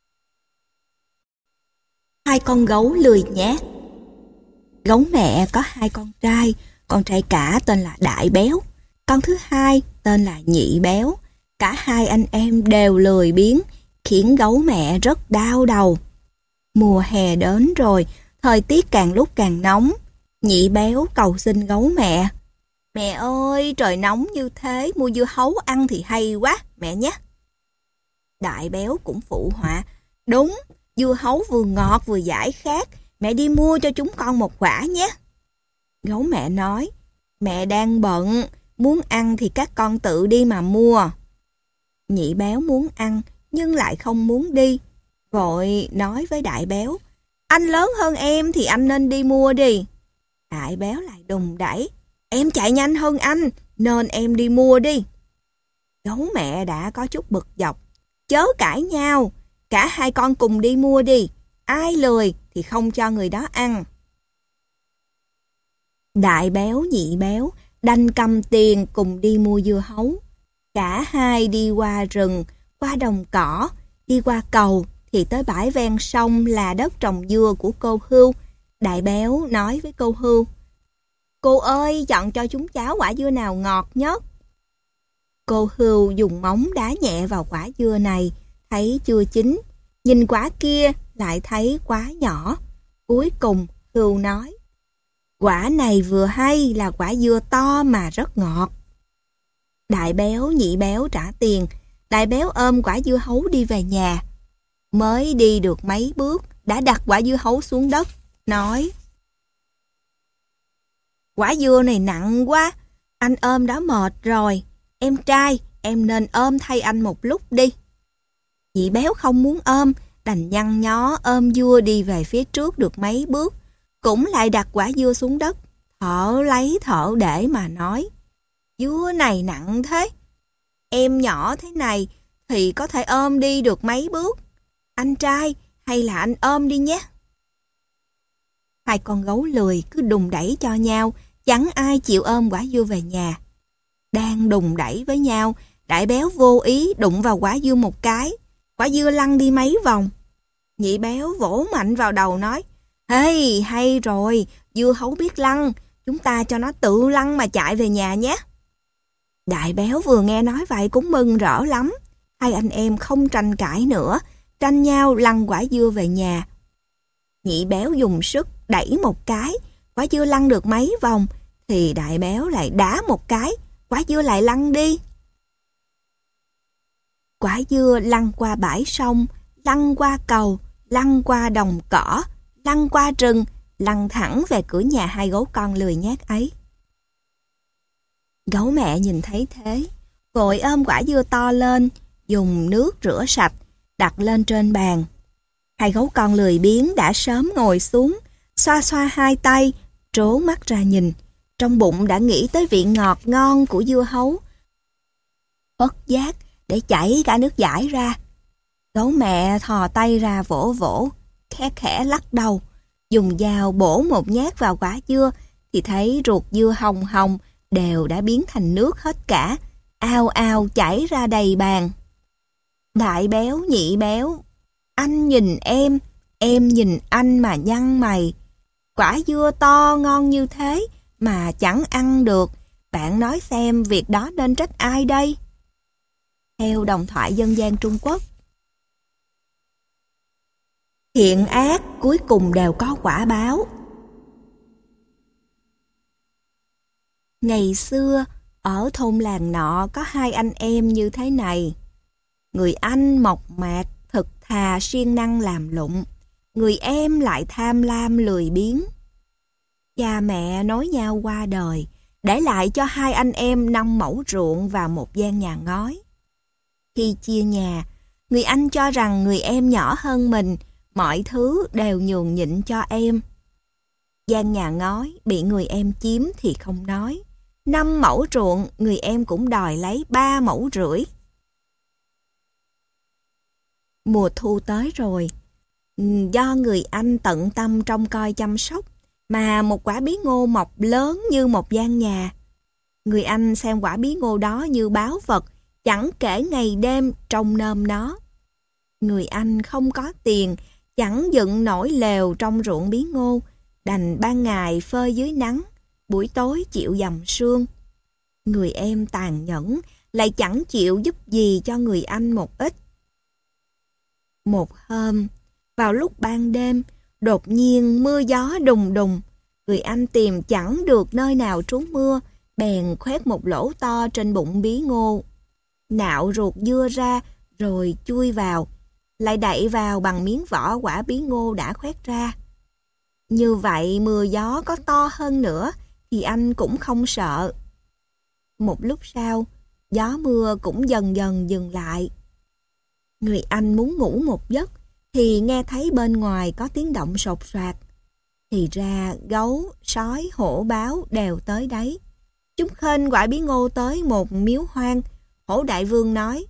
Hai con gấu lười nhác. Gấu mẹ có hai con trai, con trai cả tên là Đại Béo, con thứ hai tên là Nhị Béo. Cả hai anh em đều lười biếng, khiến gấu mẹ rất đau đầu. Mùa hè đến rồi, thời tiết càng lúc càng nóng. Nhị Béo cầu xin gấu mẹ: "Mẹ ơi, trời nóng như thế, mua dưa hấu ăn thì hay quá, mẹ nhé." Đại Béo cũng phụ họa: "Đúng, dưa hấu vừa ngọt vừa giải khát, mẹ đi mua cho chúng con một quả nhé." Gấu mẹ nói: "Mẹ đang bận, muốn ăn thì các con tự đi mà mua." Nhị Béo muốn ăn nhưng lại không muốn đi, vội nói với Đại Béo: "Anh lớn hơn em thì anh nên đi mua đi." Đại Béo lại đùng đẩy: "Em chạy nhanh hơn anh, nên em đi mua đi." Gấu mẹ đã có chút bực dọc: "Chớ cãi nhau, cả hai con cùng đi mua đi, ai lười thì không cho người đó ăn." Đại Béo, Nhị Béo đành cầm tiền cùng đi mua dưa hấu. Cả hai đi qua rừng, qua đồng cỏ, đi qua cầu thì tới bãi ven sông là đất trồng dưa của cô Hưu. Đại Béo nói với cô Hưu: "Cô ơi, chọn cho chúng cháu quả dưa nào ngọt nhất." Cô Hưu dùng móng đá nhẹ vào quả dưa này, thấy chưa chín. Nhìn quả kia lại thấy quá nhỏ. Cuối cùng Hưu nói: "Quả này vừa hay là quả dưa to mà rất ngọt." Đại Béo, Nhị Béo trả tiền. Đại Béo ôm quả dưa hấu đi về nhà. Mới đi được mấy bước đã đặt quả dưa hấu xuống đất, nói: "Quả dưa này nặng quá, anh ôm đã mệt rồi. Em trai, em nên ôm thay anh một lúc đi." Nhị Béo không muốn ôm, đành nhăn nhó ôm dưa đi về phía trước được mấy bước, cũng lại đặt quả dưa xuống đất, thở lấy thở để mà nói: "Dưa này nặng thế, em nhỏ thế này thì có thể ôm đi được mấy bước. Anh trai, hay là anh ôm đi nhé." Hai con gấu lười cứ đùng đẩy cho nhau, chẳng ai chịu ôm quả dưa về nhà. Đang đùng đẩy với nhau, Đại Béo vô ý đụng vào quả dưa một cái, quả dưa lăn đi mấy vòng. Nhị Béo vỗ mạnh vào đầu nói: "Hey, hay rồi, dưa hấu biết lăn, chúng ta cho nó tự lăn mà chạy về nhà nhé." Đại Béo vừa nghe nói vậy cũng mừng rỡ lắm. Hai anh em không tranh cãi nữa, tranh nhau lăn quả dưa về nhà. Nhị Béo dùng sức đẩy một cái, quả dưa lăn được mấy vòng, thì Đại Béo lại đá một cái, quả dưa lại lăn đi. Quả dưa lăn qua bãi sông, lăn qua cầu, lăn qua đồng cỏ, lăn qua rừng, lăn thẳng về cửa nhà hai gấu con lười nhác ấy. Gấu mẹ nhìn thấy thế, vội ôm quả dưa to lên, dùng nước rửa sạch, đặt lên trên bàn. Hai gấu con lười biếng đã sớm ngồi xuống, xoa xoa hai tay, trố mắt ra nhìn. Trong bụng đã nghĩ tới vị ngọt ngon của dưa hấu. Bất giác để chảy cả nước dãi ra. Gấu mẹ thò tay ra vỗ vỗ, khẽ khẽ lắc đầu, dùng dao bổ một nhát vào quả dưa thì thấy ruột dưa hồng hồng đều đã biến thành nước hết cả, ao ao chảy ra đầy bàn. Đại Béo, Nhị Béo, anh nhìn em, em nhìn anh mà nhăn mày. Quả dưa to ngon như thế mà chẳng ăn được, bạn nói xem việc đó nên trách ai đây? Theo đồng thoại dân gian Trung Quốc. Thiện ác cuối cùng đều có quả báo. Ngày xưa, ở thôn làng nọ có hai anh em như thế này. Người anh mộc mạc, thực thà siêng năng làm lụng. Người em lại tham lam lười biếng. Cha mẹ nối nhau qua đời, để lại cho hai anh em năm mẫu ruộng và một gian nhà ngói. Khi chia nhà, người anh cho rằng người em nhỏ hơn mình, mọi thứ đều nhường nhịn cho em. Gian nhà ngói bị người em chiếm thì không nói. Năm mẫu ruộng, người em cũng đòi lấy ba mẫu rưỡi. Mùa thu tới rồi. Do người anh tận tâm trông coi chăm sóc, mà một quả bí ngô mọc lớn như một gian nhà. Người anh xem quả bí ngô đó như báu vật, chẳng kể ngày đêm trông nom nó. Người anh không có tiền, chẳng dựng nổi lều trong ruộng bí ngô, đành ban ngày phơi dưới nắng, buổi tối chịu dầm sương. Người em tàn nhẫn, lại chẳng chịu giúp gì cho người anh một ít. Một hôm, vào lúc ban đêm, đột nhiên mưa gió đùng đùng. Người anh tìm chẳng được nơi nào trú mưa, bèn khoét một lỗ to trên bụng bí ngô. Nạo ruột dưa ra, rồi chui vào, lại đậy vào bằng miếng vỏ quả bí ngô đã khoét ra. Như vậy mưa gió có to hơn nữa, thì anh cũng không sợ. Một lúc sau, gió mưa cũng dần dần dừng lại. Người anh muốn ngủ một giấc, thì nghe thấy bên ngoài có tiếng động sột soạt. Thì ra gấu, sói, hổ báo đều tới đấy. Chúng khênh quả bí ngô tới một miếu hoang. Hổ đại vương nói: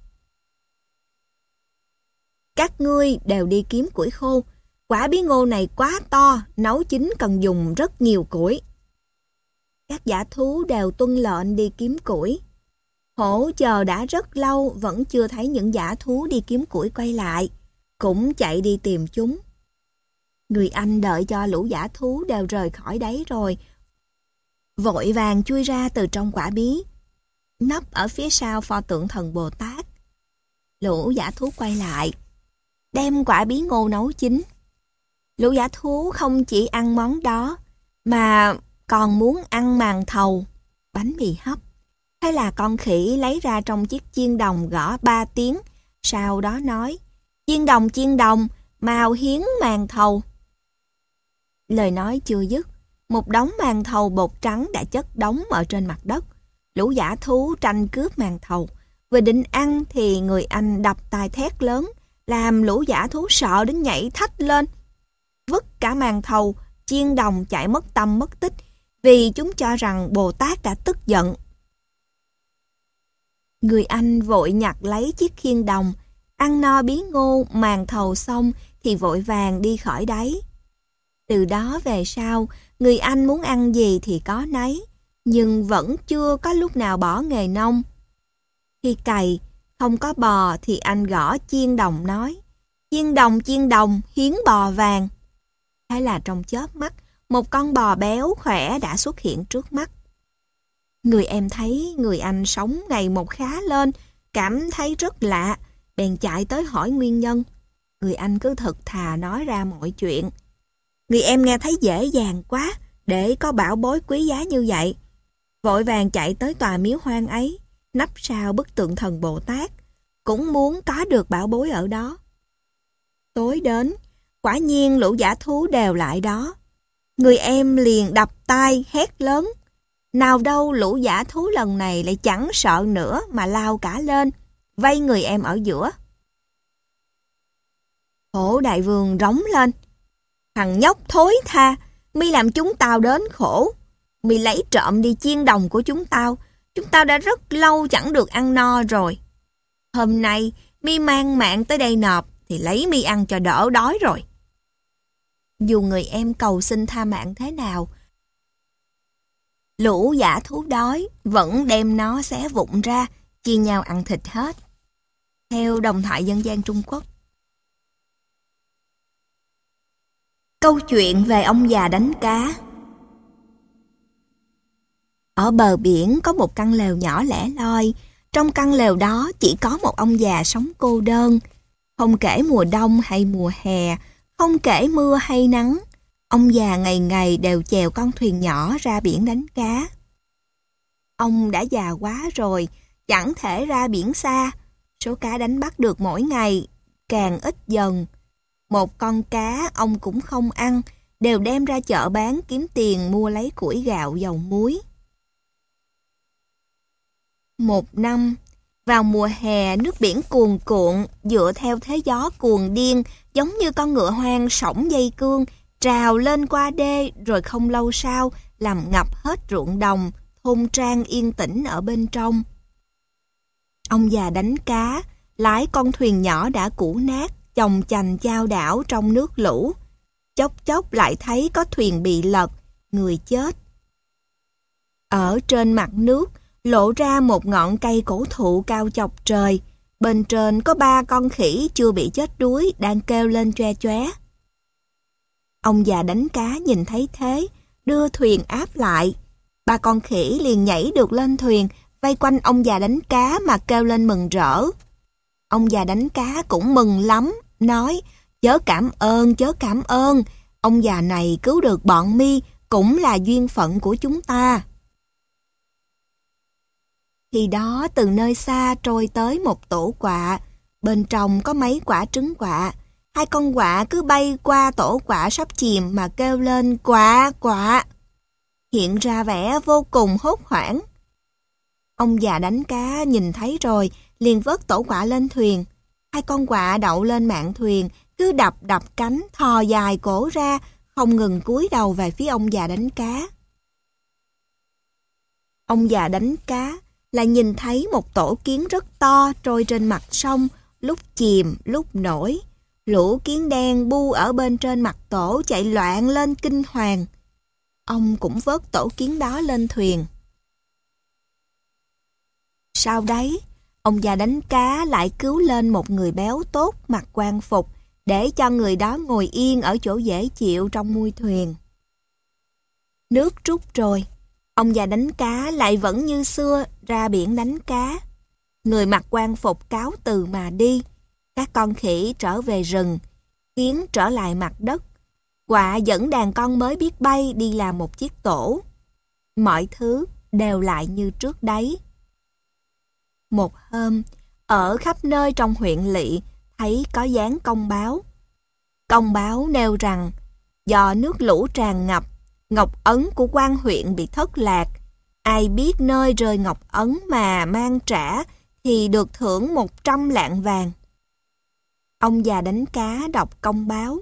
các ngươi đều đi kiếm củi khô. Quả bí ngô này quá to, nấu chín cần dùng rất nhiều củi. Các dã thú đều tuân lệnh đi kiếm củi. Hổ chờ đã rất lâu vẫn chưa thấy những dã thú đi kiếm củi quay lại, cũng chạy đi tìm chúng. Người anh đợi cho lũ dã thú đều rời khỏi đấy rồi, vội vàng chui ra từ trong quả bí, nấp ở phía sau pho tượng thần Bồ Tát. Lũ dã thú quay lại, đem quả bí ngô nấu chín. Lũ dã thú không chỉ ăn món đó, mà còn muốn ăn màn thầu, bánh mì hấp. Thế là con khỉ lấy ra trong chiếc chiên đồng gõ ba tiếng, sau đó nói: chiên đồng chiên đồng, mau hiến màn thầu. Lời nói chưa dứt, một đống màn thầu bột trắng đã chất đống ở trên mặt đất. Lũ dã thú tranh cướp màn thầu, vừa định ăn thì người anh đập tài thét lớn, làm lũ dã thú sợ đến nhảy thách lên, vứt cả màn thầu, chiên đồng chạy mất tâm mất tích, vì chúng cho rằng Bồ Tát đã tức giận. Người anh vội nhặt lấy chiếc khiên đồng, ăn no bí ngô màn thầu xong thì vội vàng đi khỏi đấy. Từ đó về sau, người anh muốn ăn gì thì có nấy, nhưng vẫn chưa có lúc nào bỏ nghề nông. Khi cày, không có bò thì anh gõ chiên đồng nói: chiên đồng chiên đồng, hiến bò vàng. Thế là trong chớp mắt, một con bò béo khỏe đã xuất hiện trước mắt. Người em thấy người anh sống ngày một khá lên, cảm thấy rất lạ, bèn chạy tới hỏi nguyên nhân. Người anh cứ thực thà nói ra mọi chuyện. Người em nghe thấy dễ dàng quá để có bảo bối quý giá như vậy, vội vàng chạy tới tòa miếu hoang ấy, nấp sau bức tượng thần Bồ Tát, cũng muốn có được bảo bối ở đó. Tối đến, quả nhiên lũ dã thú đều lại đó. Người em liền đập tay hét lớn. Nào đâu lũ dã thú lần này lại chẳng sợ nữa mà lao cả lên, vây người em ở giữa. Hổ đại vương rống lên: thằng nhóc thối tha, mi làm chúng tao đến khổ. Mi lấy trộm đi chiên đồng của chúng tao, chúng tao đã rất lâu chẳng được ăn no rồi. Hôm nay mi mang mạng tới đây nộp thì lấy mi ăn cho đỡ đói rồi. Dù người em cầu xin tha mạng thế nào, lũ dã thú đói vẫn đem nó xé vụn ra, chia nhau ăn thịt hết. Theo đồng thoại dân gian Trung Quốc. Câu chuyện về ông già đánh cá. Ở bờ biển có một căn lều nhỏ lẻ loi. Trong căn lều đó chỉ có một ông già sống cô đơn. Không kể mùa đông hay mùa hè, không kể mưa hay nắng, ông già ngày ngày đều chèo con thuyền nhỏ ra biển đánh cá. Ông đã già quá rồi, chẳng thể ra biển xa. Số cá đánh bắt được mỗi ngày càng ít dần. Một con cá ông cũng không ăn, đều đem ra chợ bán kiếm tiền mua lấy củi gạo dầu muối. Một năm, vào mùa hè nước biển cuồn cuộn, dựa theo thế gió cuồng điên, giống như con ngựa hoang sổng dây cương, trào lên qua đê rồi không lâu sau làm ngập hết ruộng đồng, thôn trang yên tĩnh ở bên trong. Ông già đánh cá, lái con thuyền nhỏ đã cũ nát, chồng chành chao đảo trong nước lũ. Chốc chốc lại thấy có thuyền bị lật, người chết. Ở trên mặt nước, lộ ra một ngọn cây cổ thụ cao chọc trời. Bên trên có ba con khỉ chưa bị chết đuối đang kêu lên choe choé. Ông già đánh cá nhìn thấy thế, đưa thuyền áp lại. Ba con khỉ liền nhảy được lên thuyền, vây quanh ông già đánh cá mà kêu lên mừng rỡ. Ông già đánh cá cũng mừng lắm, nói: "Chớ cảm ơn, chớ cảm ơn, ông già này cứu được bọn mi cũng là duyên phận của chúng ta." Khi đó từ nơi xa trôi tới một tổ quạ, bên trong có mấy quả trứng quạ. Hai con quạ cứ bay qua tổ quạ sắp chìm mà kêu lên quạ quạ, hiện ra vẻ vô cùng hốt hoảng. Ông già đánh cá nhìn thấy rồi, liền vớt tổ quạ lên thuyền. Hai con quạ đậu lên mạn thuyền, cứ đập đập cánh, thò dài cổ ra, không ngừng cúi đầu về phía ông già đánh cá. Ông già đánh cá là nhìn thấy một tổ kiến rất to trôi trên mặt sông, lúc chìm, lúc nổi. Lũ kiến đen bu ở bên trên mặt tổ chạy loạn lên kinh hoàng. Ông cũng vớt tổ kiến đó lên thuyền. Sau đấy, ông già đánh cá lại cứu lên một người béo tốt mặc quan phục để cho người đó ngồi yên ở chỗ dễ chịu trong mui thuyền. Nước trút rồi, ông già đánh cá lại vẫn như xưa ra biển đánh cá. Người mặc quan phục cáo từ mà đi. Các con khỉ trở về rừng, kiến trở lại mặt đất. Quạ dẫn đàn con mới biết bay đi làm một chiếc tổ. Mọi thứ đều lại như trước đấy. Một hôm, ở khắp nơi trong huyện lỵ thấy có dán công báo. Công báo nêu rằng do nước lũ tràn ngập, ngọc ấn của quan huyện bị thất lạc. Ai biết nơi rơi ngọc ấn mà mang trả thì được thưởng một trăm lạng vàng. Ông già đánh cá đọc công báo,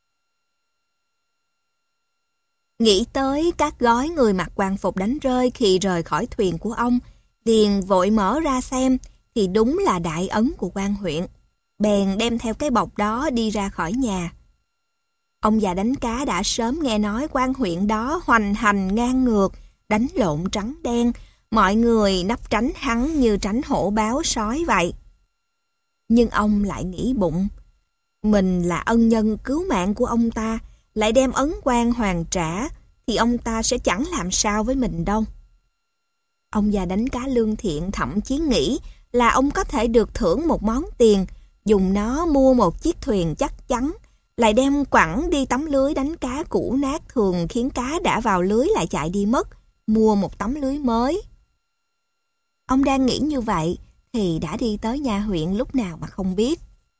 nghĩ tới các gói người mặc quan phục đánh rơi khi rời khỏi thuyền của ông, liền vội mở ra xem thì đúng là đại ấn của quan huyện. Bèn đem theo cái bọc đó đi ra khỏi nhà. Ông già đánh cá đã sớm nghe nói quan huyện đó hoành hành ngang ngược, đánh lộn trắng đen, mọi người nấp tránh hắn như tránh hổ báo sói vậy. Nhưng ông lại nghĩ bụng, mình là ân nhân cứu mạng của ông ta, lại đem ấn quan hoàn trả, thì ông ta sẽ chẳng làm sao với mình đâu. Ông già đánh cá lương thiện thậm chí nghĩ là ông có thể được thưởng một món tiền, dùng nó mua một chiếc thuyền chắc chắn, lại đem quẳng đi tấm lưới đánh cá cũ nát thường khiến cá đã vào lưới lại chạy đi mất, mua một tấm lưới mới. Ông đang nghĩ như vậy thì đã đi tới nhà huyện lúc nào mà không biết.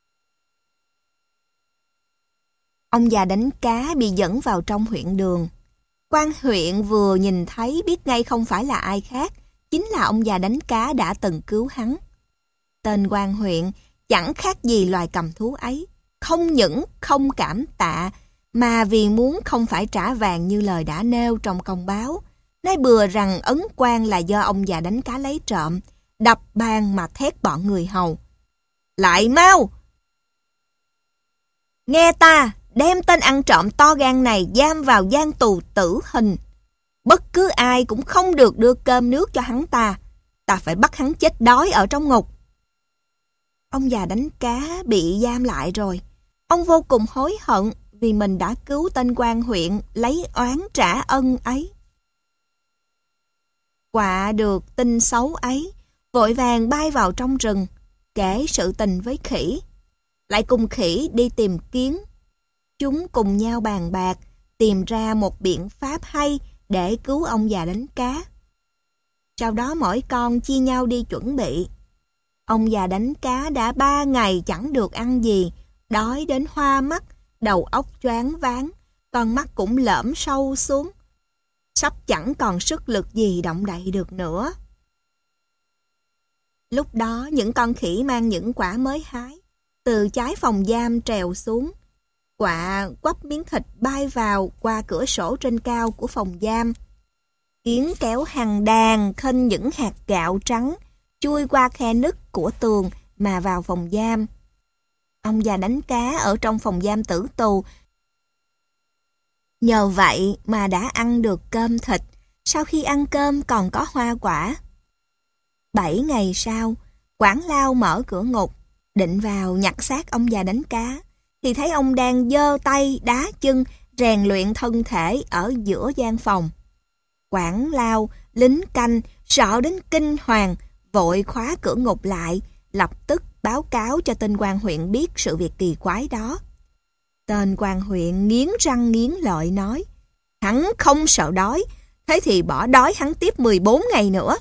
Ông già đánh cá bị dẫn vào trong huyện đường. Quan huyện vừa nhìn thấy biết ngay không phải là ai khác, chính là ông già đánh cá đã từng cứu hắn. Tên quan huyện chẳng khác gì loài cầm thú ấy, không những không cảm tạ, mà vì muốn không phải trả vàng như lời đã nêu trong công báo, nói bừa rằng ấn quan là do ông già đánh cá lấy trộm, đập bàn mà thét bọn người hầu. Lại mau! Nghe ta, đem tên ăn trộm to gan này giam vào gian tù tử hình. Bất cứ ai cũng không được đưa cơm nước cho hắn ta. Ta phải bắt hắn chết đói ở trong ngục. Ông già đánh cá bị giam lại rồi. Ông vô cùng hối hận vì mình đã cứu tên quan huyện lấy oán trả ân ấy. Quạ được tin xấu ấy, vội vàng bay vào trong rừng, kể sự tình với khỉ. Lại cùng khỉ đi tìm kiến. Chúng cùng nhau bàn bạc, tìm ra một biện pháp hay để cứu ông già đánh cá. Sau đó mỗi con chia nhau đi chuẩn bị. Ông già đánh cá đã ba ngày chẳng được ăn gì, đói đến hoa mắt, đầu óc choáng váng, con mắt cũng lõm sâu xuống. Sắp chẳng còn sức lực gì động đậy được nữa. Lúc đó những con khỉ mang những quả mới hái từ trái phòng giam trèo xuống. Quạ quắp miếng thịt bay vào qua cửa sổ trên cao của phòng giam. Kiến kéo hàng đàn khênh những hạt gạo trắng chui qua khe nứt của tường mà vào phòng giam. Ông già đánh cá ở trong phòng giam tử tù. Nhờ vậy mà đã ăn được cơm thịt, sau khi ăn cơm còn có hoa quả. Bảy ngày sau, quản lao mở cửa ngục, định vào nhặt xác ông già đánh cá, thì thấy ông đang giơ tay đá chân rèn luyện thân thể ở giữa gian phòng. Quản lao, lính canh, sợ đến kinh hoàng, vội khóa cửa ngục lại, lập tức báo cáo cho tên quan huyện biết sự việc kỳ quái đó. Tên quan huyện nghiến răng nghiến lợi nói, hắn không sợ đói, thế thì bỏ đói hắn tiếp mười bốn ngày nữa.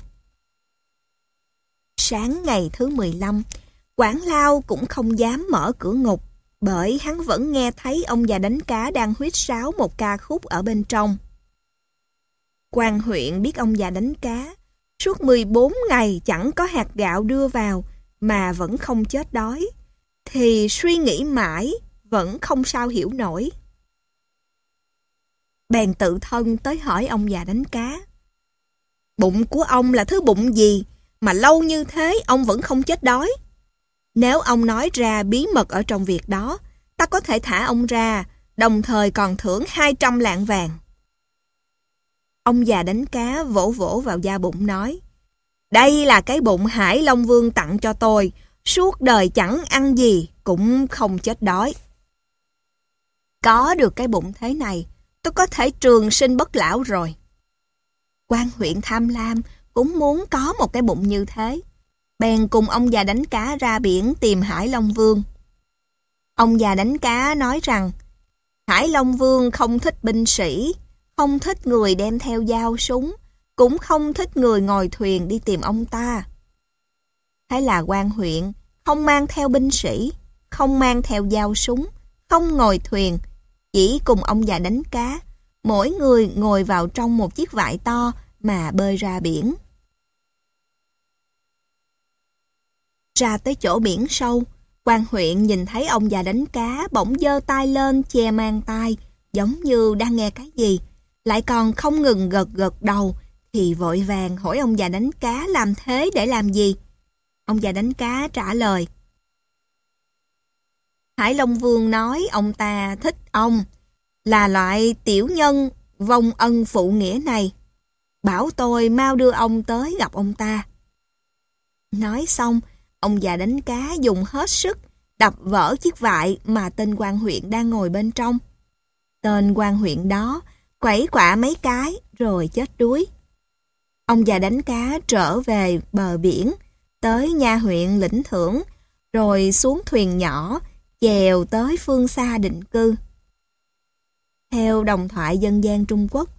Sáng ngày thứ mười lăm, quản lao cũng không dám mở cửa ngục, bởi hắn vẫn nghe thấy ông già đánh cá đang huýt sáo một ca khúc ở bên trong. Quan huyện biết ông già đánh cá, suốt mười bốn ngày chẳng có hạt gạo đưa vào, mà vẫn không chết đói, thì suy nghĩ mãi, vẫn không sao hiểu nổi. Bèn tự thân tới hỏi ông già đánh cá, bụng của ông là thứ bụng gì, mà lâu như thế ông vẫn không chết đói? Nếu ông nói ra bí mật ở trong việc đó, ta có thể thả ông ra, đồng thời còn thưởng hai trăm lạng vàng. Ông già đánh cá vỗ vỗ vào da bụng nói, đây là cái bụng Hải Long Vương tặng cho tôi, suốt đời chẳng ăn gì cũng không chết đói. Có được cái bụng thế này, tôi có thể trường sinh bất lão rồi. Quan huyện tham lam cũng muốn có một cái bụng như thế, bèn cùng ông già đánh cá ra biển tìm Hải Long Vương. Ông già đánh cá nói rằng, Hải Long Vương không thích binh sĩ, không thích người đem theo dao súng, cũng không thích người ngồi thuyền đi tìm ông ta. Thế là quan huyện không mang theo binh sĩ, không mang theo dao súng, không ngồi thuyền, chỉ cùng ông già đánh cá, mỗi người ngồi vào trong một chiếc vại to mà bơi ra biển. Ra tới chỗ biển sâu, quan huyện nhìn thấy ông già đánh cá bỗng giơ tay lên che mang tai, giống như đang nghe cái gì, lại còn không ngừng gật gật đầu, thì vội vàng hỏi ông già đánh cá làm thế để làm gì. Ông già đánh cá trả lời, Hải Long Vương nói ông ta thích ông, là loại tiểu nhân vong ân phụ nghĩa này, bảo tôi mau đưa ông tới gặp ông ta. Nói xong, ông già đánh cá dùng hết sức đập vỡ chiếc vại mà tên quan huyện đang ngồi bên trong. Tên quan huyện đó quẩy quạ mấy cái rồi chết đuối. Ông già đánh cá trở về bờ biển, tới nha huyện lĩnh thưởng, rồi xuống thuyền nhỏ, chèo tới phương xa định cư. Theo đồng thoại dân gian Trung Quốc,